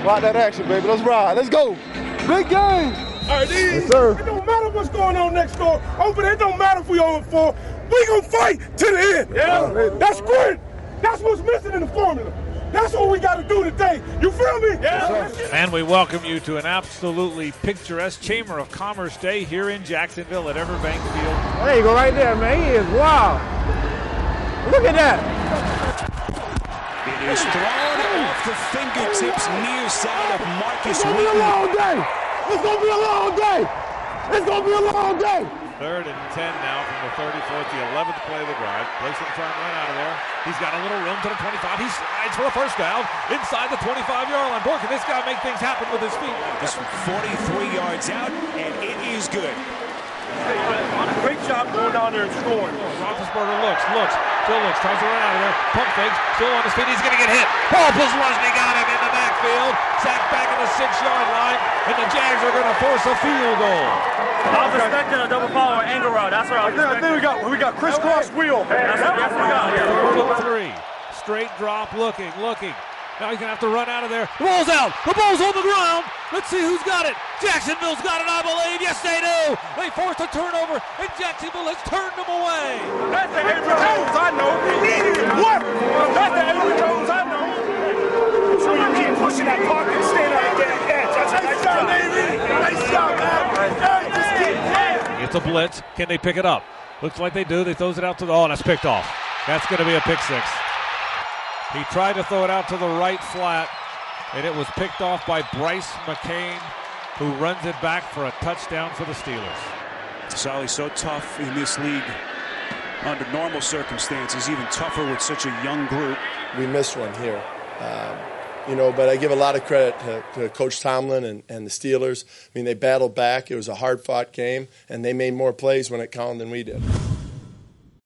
Watch that action, baby. Let's ride. Let's go. Big game. All right, yes, sir. It don't matter what's going on next door. Over there, it don't matter if we 0-4. We gonna fight to the end. Yeah. That's grit. That's what's missing in the formula. That's what we got to do today. You feel me? Yeah. And we welcome you to an absolutely picturesque Chamber of Commerce Day here in Jacksonville at Everbank Field. There you go right there, man. He is wild. Look at that. It is thrown off the fingertips near side of Marcus It's going to be a long day. It's going to be a long day. It's going to be a long day. 3rd and 10 now from the 34th, the 11th play of the drive. Gleason trying to run out of there. He's got a little room to the 25. He slides for a first down inside the 25-yard line. Boy, can this guy make things happen with his feet. This 43 yards out, and it is good. Great job going down there and scoring. Roethlisberger looks, still looks, tries to run out of there. Pump fakes, still on his feet. He's going to get hit. Paul Posluszny got him in the backfield. Sacked back at the 6-yard line, and the Jags are going to force a field goal. I was expecting a double follow or angle route. That's what I was expecting. I think we got crisscross wheel. That's what we got. 3rd and 3. Straight drop, looking. Now he's going to have to run out of there. The ball's out. The ball's on the ground. Let's see who's got it. Jacksonville's got it, I believe. Yes, they do. They forced a turnover, and Jacksonville has turned them away. That's the Avery Jones I know. What? That's the Avery Jones I know. So you keep pushing that clock and staying on the damn edge. That's a nice job, Avery. Nice job, man. Just keep playing. It's a blitz. Can they pick it up? Looks like they do. They throws it out to the... Oh, that's picked off. That's going to be a pick six. He tried to throw it out to the right flat, and it was picked off by Bryce McCain, who runs it back for a touchdown for the Steelers. Sally's so tough in this league under normal circumstances, even tougher with such a young group. We missed one here. But I give a lot of credit to Coach Tomlin and the Steelers. I mean, they battled back. It was a hard-fought game, and they made more plays when it counted than we did.